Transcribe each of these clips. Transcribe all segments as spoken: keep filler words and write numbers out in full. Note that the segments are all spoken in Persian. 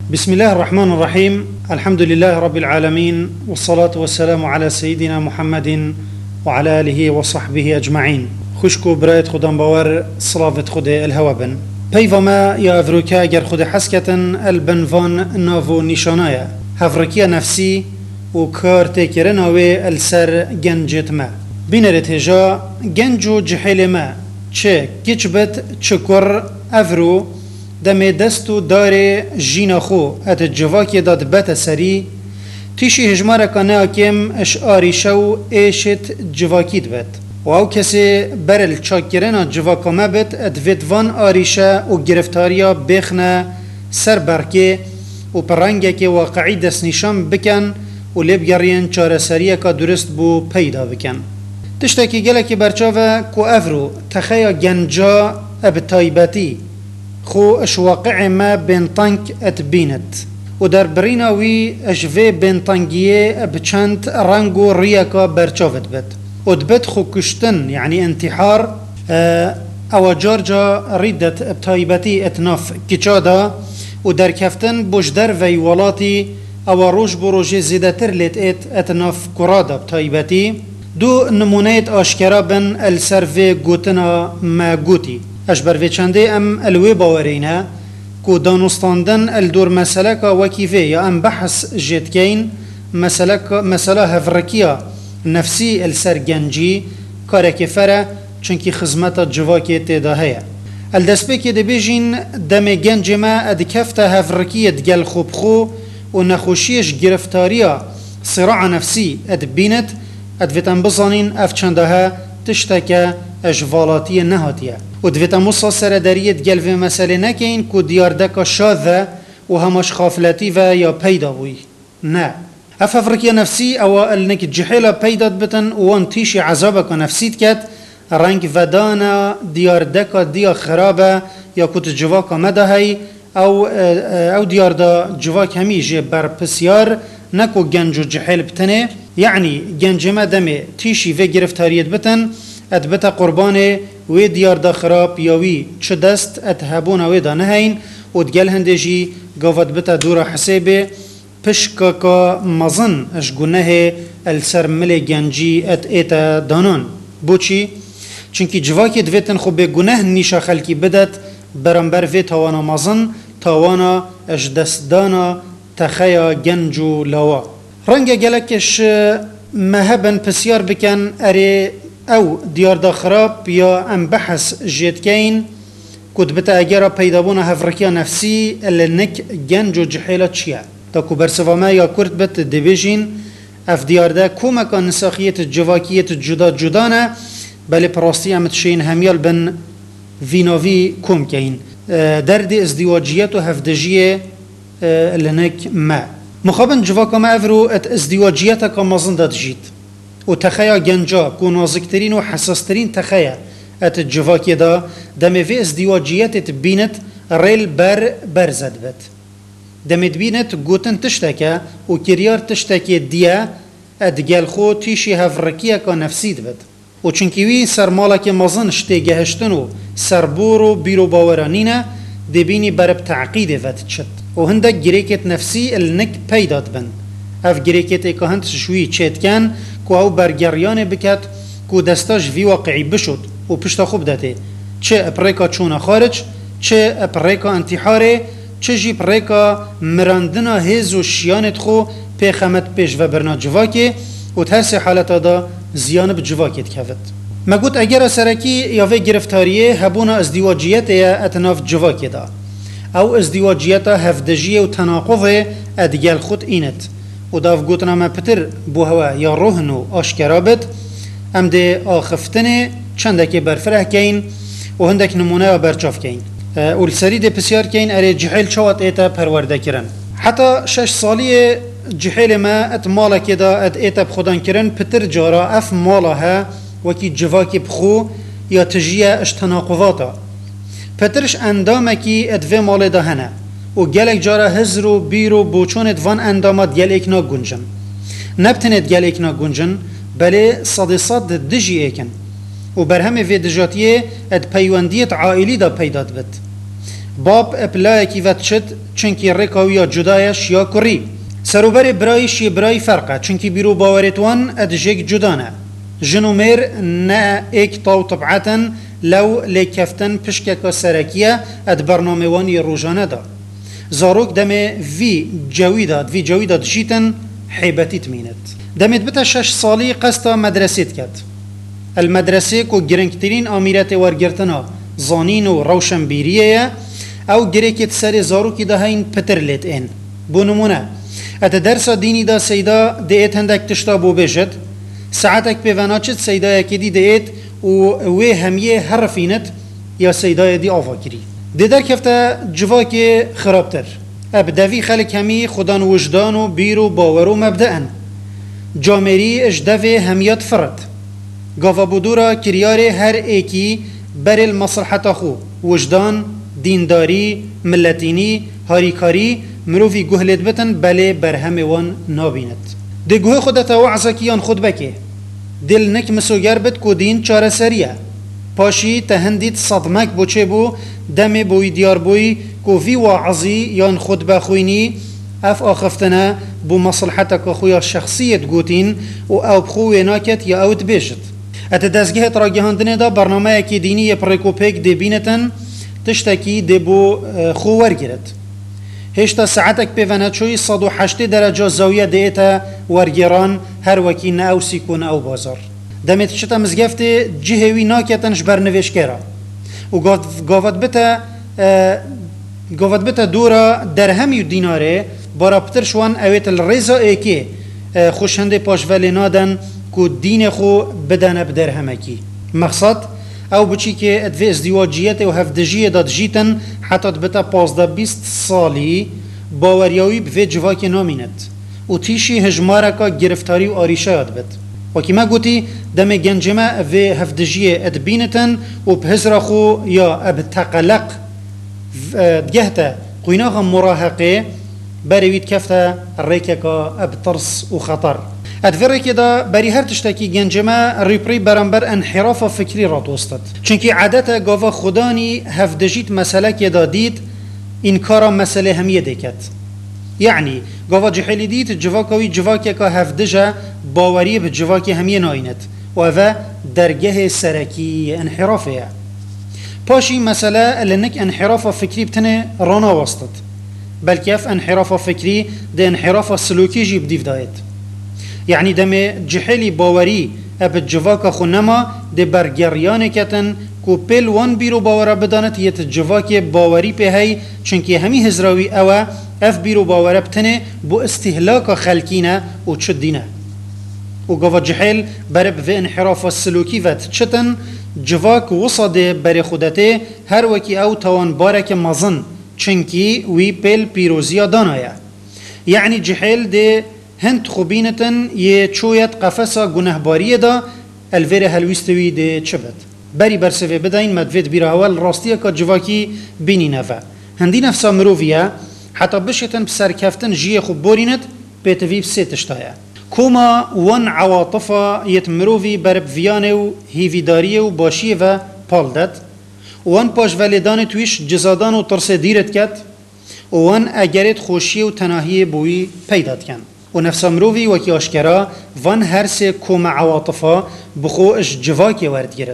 بسم الله الرحمن الرحيم. الحمد لله رب العالمين، والصلاة والسلام على سيدنا محمد وعلى آله وصحبه أجمعين. خشكو برايت خدام باور صلاة خده الهوابن بيفما يا أفروكا گر خد حسكة البنفان نافو نشانايا هفركيا نفسي وكار تكرناوي السر جنجت ما بينرت هجا جنجو جحيل ما چه كيچبت چكر أفرو دم دستو داره جینا خو ات جواکی داد بت سری تیشی هجماره کنه اکیم اش آریشو ایشت جواکید بت و او کسی برل چاکرنا جواکامه بت ات ویدوان آریشه و گرفتاریا بخنه سر برکه و پرنگه که واقعی دست نشان بکن و لیب گرین چاره سریه که درست بو پیدا بکن تشتاکی گله که برچاوه کو افرو تخیا گنجا اب تایبتی خو اش واقع ما بين طنك اتبينت ودر بريناوي اشفي بين طنقية بچند رنگو رياكا برچافت بت ودبت خو كشتن يعني انتحار اه او جارجا ريدت بتايبتي اتناف كيچادا ودر كفتن بوشدر ويوالاتي او روش بروجي زيدتر لت ات اتناف كرادا بتايبتي دو نمونيت اشكرا بن السرفي قوتنا ما قوتي اش بروی چنده ام الوی باورینه کو دانستاندن الدور مسئله که وکیفه یا ام بحث جدکین مسئله مسئله هفرکیه نفسی السرگنجی کاره که فره چونکی خزمت جواکی تداهیه الدسبه که دبیجین دم گنج ما ادکفت هفرکیه دگل خوب خو و نخوشیش گرفتاریا صراع نفسی ادبینت ادویتن بزانین اف چنده تشتکه اجوالاتي نهاتيه ودفت مصا سردريت قلب مسألة نكين كو دياردك شاذة وهمش خافلتي و يا بيدا بوي نا اففركيا نفسي او انك جحيلة بيدات بتن وان تيشي عذابك نفسيت كت رنگ ودانا دياردك ديا خرابة يا كوت جواك مدهي او او دياردا جواك هميجي بر بسيار نكو جنجو جحيل بتنه يعني جنج مدمي تيشي في گرفتاريت بتن ادبتا قربانه وی دیار دا خراب یاوی چه دست اتهبون وی دا نهین و دگل هندجی گافت بتا دورا حسابه پشکا کا مزن اش گناه السر مل گنجی ات ایتا دانان بوچی؟ چونکی جواکی دویتن خو به گناه نیشا خلکی بدت برانبر وی تاوانا مزن تاوانا اش دستدانا تخیا گنجو لوا رنگ گلکش مهبن پسیار بکن اره او دیار دا خراب یا ام بحث جيتكين كود بتا اجارا پیدابونا هفركيا نفسي اللي نك جنجو جحيلة چيا تاكو برسوما یا كورت بت ديفيجين اف دیار دا كومكا نساخية الجواكية الجدا جدانا بل براستي ام تشين هميال بن فينوفي كوم كين درد ازدواجيات و هفدجية اللي نك ما مخابن جواكا ما افرو ات ازدواجياتا كمازن دا تجيت و تخیا گنجا کو نازکترین و حساسترین تخیا ات جواکی دا دم وی ازدواجیت تبینت ریل بر برزد بد دم تبینت گوتن تشتکه و کریار تشتکه دیا ادگل خو تیشی هفرکیه که نفسید بد و چونکی وی سرمالا که مزن شتی گهشتن و سربور و بیرو باورانینه دبینی برب تعقیده ود چد و هنده گریکت نفسی النک پیداد بند اف گریکت ایکا هند شوی چید کن کو او برگریان بکت کو دستاش وی واقعی بشد و پشتا خوب داته چه اپریکا چون خارج چه اپریکا انتحاره چه جی پریکا مراندنا هز و شیانت خو پیخمت پیش و برنا جواکی و ترس حالتا دا زیان بجواکیت کفت مگوت اگر سرکی یاوه گرفتاریه هبونا ازدواجیت یا اتناف جواکی دا او ازدواجیت هفدجیه و تناقضه ادگل خود اینت و داف گوتنا ما پتر بو هوا یا روحنو آشکرابت ام ده آخفتنه چندکی برفره کین و هندک نمونه برچاف کین و السری ده پسیار کین اره جحیل چوات ایتا پرورده کرن حتی شش سالی جحیل ما ات مالا که دا ات ایتا بخودان کرن پتر جارا اف مالا ها وکی جواکی بخو یا تجیه اشتناقضاتا پترش اندامکی ات وی مال دا هنه و گلک جارا هزر و بیر و بوچونت وان اندامات گلک نا گنجن نبتنت گلک نا گنجن بله صد صد دجی ایکن و برهم وی دجاتیه اد پیوندیت عائلی دا پیداد بد باب اپلای کی وقت شد چنکی رکاوی یا جدایش یا کری سروبر برایش یه برای فرقه چنکی بیرو باورتوان ادجیک جدانه جنومر نه ایک طاو طبعاً لو لکفتن پشکک سرکیه اد برنامه وانی روزانه دا زاروک دم وی جویداد وی جویداد جیتن حیبتی تمینت دمت بتا شش سالی قصتا مدرسیت کد المدرسه کو گرنگترین آمیرت ورگرتنا زانین و روشنبیریه او گریکت سر زاروکی دا هین پتر لیت این بونمونه ات درس دینی دا سیدا دیت هندک تشتا بو بجد ساعتك بيفاناتشت سيدا يكيدي ديت ووي هميه هرفينت يا سيدا يدي آفاكري دي در كفتا جواكي خرابتر ابدوي خلق همي خدان وجدان و بيرو باورو مبدأن جامري اجدوي هميات فرد قافا بودورا كرياري هر ايكي بر المصلحة خو وجدان دینداری ملتینی هاریکاری مروفی گهلت بتن بله برهم وان نابیند ده گوه خودتا وعزکیان خود بکه دل نک مسوگر بد کو دین چاره سریه پاشی تهندید صدمک بوچه بو دم بوی دیار بوی کو وی وعزی یان خود بخوینی اف آخفتنا بو مصلحتك خویا شخصیت گوتین و او بخوی ناکت یا اوت بیشت ات دزگه تراگهاندنه دا برنامه اکی دینی پرکوپیک دی بینتن تشتكي دبو خوار گرد هشتا ساعتك بيفانا چوي صد و هشت درجة زاوية ديتا ورگران هر وكي ناو سيكون او بازار دمت شتا مزگفت جهوي ناكتنش برنوش كرا و قاوت بتا قاوت بتا دورا درهمي و ديناره بارا پترشوان اويت الرزا ايكي خوشهنده پاشوالي نادن كو دين خو بدن بدرهمكي مقصد او بچی که ادوی ازدواجیت و هفدجیه داد جیتن حتی بتا پازده بیست سالی باوریاوی به جواک نامینت و تیشی هجماره که گرفتاری و آریشه یاد بد و که ما گوتی دم گنجمه و هفدجیه ادبینتن و بهزر خو یا اب تقلق دگهتا قویناغا مراهقه بروید کفتا ریکه که اب ترس و خطر ادفره که دا بری هر تشتکی گنجمه ریپری برانبر انحراف فکری را دوستد چونکه عادت گاوا خدانی هفدجیت مسئله که دا دید این کارا مسئله همیه دیکت یعنی گاوا جحیلی دید جواکوی جواکی که هفدجه باوری به جواکی همیه ناینت و اوه درگه سرکی انحرافه پاشی مسئله لنک انحراف فکری بتنه رانا وستد بلکه اف انحراف فکری ده انحراف سلوکی جی بدیف داید يعني دم جحلي باوري اب جواكا خنما دي برگريان كتن كو بيل وان بيرو باورا بدانت يت جواكي باوري به هي چونكي همي هزراوي اوا اف بيرو باورا بتنه بو استهلاك خلقينا و تشدينا و قوا جحل برب في انحراف السلوكي وات چتن جواك وصد بر خودته هر وكي او توان بارك مزن چونكي وي بيل بيروزيا دانايا يعني جحل دي هند خوبینتن یه چویت قفصا گنهباریه دا الویر هلویستوی ده چبت بری برسوه بداین مدوید بیره اول راستیه که جواکی بینی نفه هندی نفسا مروویه حتی بشتن بسرکفتن جیه خوب بورینت بیتوی بسی تشتایه کوما وان عواطفا یت مرووی برب ویانه و هیویداریه و باشیه و پالدت وان پاش ولیدان تویش جزادان و ترس دیرت کد وان اگرت خوشی و تناهی بوی پیداد کن و نفس مروی وکی آشکرا وان هر سه کوم عواطفا بخوش جواکی ورد گرد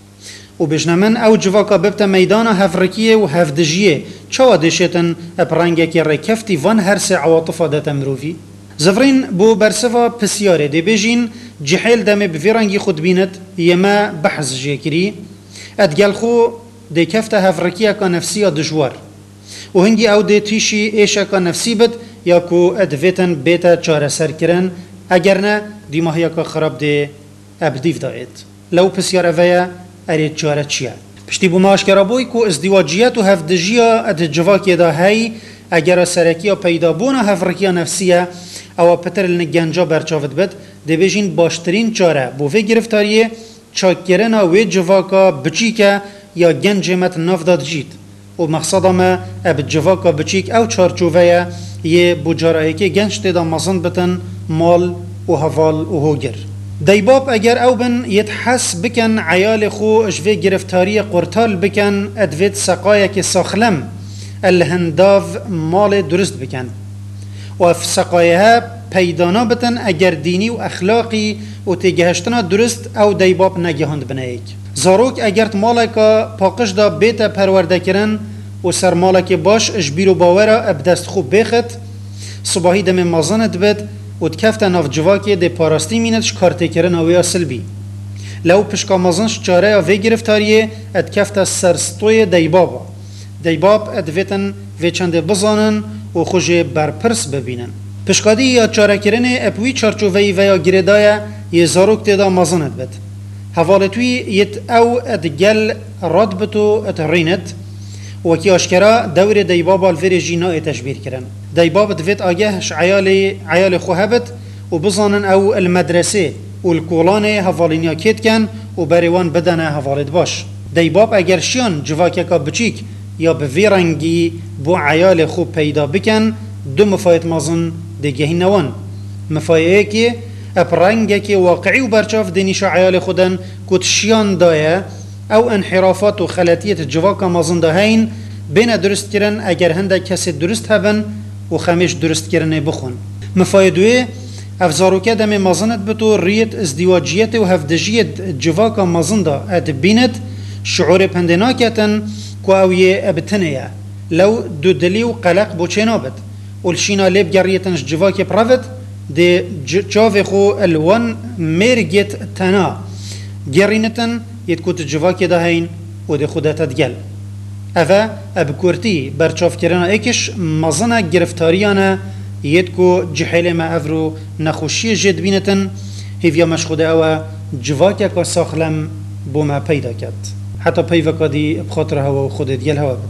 و بجنمن او جواکا ببتا میدان هفرکیه و هفدجیه چوا دشتن اپرنگه که رکفتی وان هر سه عواطفا داتا مروی زفرین بو برسفا پسیاره دی بجین جحیل دم بفیرنگی خود بیند یما بحث جیکری ادگل خو دی کفتا هفرکیه که نفسیه دجوار و هنگی او دی تیشی ایشه که نفسی بد یا کو ادویتن بیتا چاره سر کرن اگر نه دیماهی که خراب دی ابدیف داید لو پسیار اویا ارید چاره چیه پشتی بو ماشکرا بوی کو ازدواجیت و هفدجیا اد جواکی دا هی اگر سرکی پیدا بونا هفرکی نفسیه او پتر لنگنجا برچاوت بد دی بیجین باشترین چاره بو وی گرفتاریه چاکرن وی جواکا بچیکه یا گنج مت نفداد جید و مقصد ما اب جواکا بچیک او چارچوبه یه بجارایی که گنج تیدا مزند بتن مال و حوال و هوگر دیباب اگر او بن یتحس بکن عیال خو اجوه گرفتاری قرطال بکن ادوید سقایه که ساخلم الهنداف مال درست بکن و اف سقایها پیدانا بتن اگر دینی و اخلاقی و تگهشتنا درست او دیباب نگهاند بنایک. زاروک اگرت مالکا پاقش دا بیت پرورده کرن و سر مالک باش اجبیر و باورا ابدست خوب بخت صباحی دم مازنت بد و تکفت ناف جواکی ده پاراستی میندش کارته کرن اویا سلبی. لو پشکا مازنش چاره وی گرفتاریه اتکفت سرستوی دیبابا. دیباب ادویتن وی چنده بزانن و خوش برپرس ببینن. پشکادی یا چاره کرنه اپوی چارچووی و یا گردای یه زاروک تیدا مازنت بد. حوالتوی یت او ادگل راد بتو اترینت وکی اشکرا دور دیباب الفری جینا تشبیر کرن. دیباب دویت آگهش عیال عیال خوهبت و بزانن او المدرسه و الکولان حوالینیا کت کن و بریوان بدن حوالت باش. دیباب اگر شیان جواکه کا بچیک یا به ویرنگی بو عیال خوب پیدا بکن دو مفاید مازن دیگه نوان. مفایه که اپرنگه که واقعی و برچاف دنیش عیال خودن کتشیان دایه او انحرافات و خلطیت جواکا مازن دهین بین درست کرن اگر هنده کسی درست هبن و خمیش درست کرنه بخون. مفایدوه افزاروکه دم مازنت بتو ریت ازدواجیت و هفدجیت جواکا مازن دا اد بینت شعور پندناکتن که اویه ابتنیه لو دو دلی و قلق بو چنابت والشینا لیب گریتنش جواکی پرافت ده جاوه خو الوان مرگت تنا گرینتن یتکوت جواکی ده هین و ده خودت دگل اوه ابکورتی برچاف کرنا ایکش مازنه گرفتاریانه یتکو جحیل ما افرو نخوشی جد بینتن هیویا مشخوده اوه جواکی که ساخلم بو ما پیدا کد حتی پیوکادی بخاطر هوا و خودت گل هوا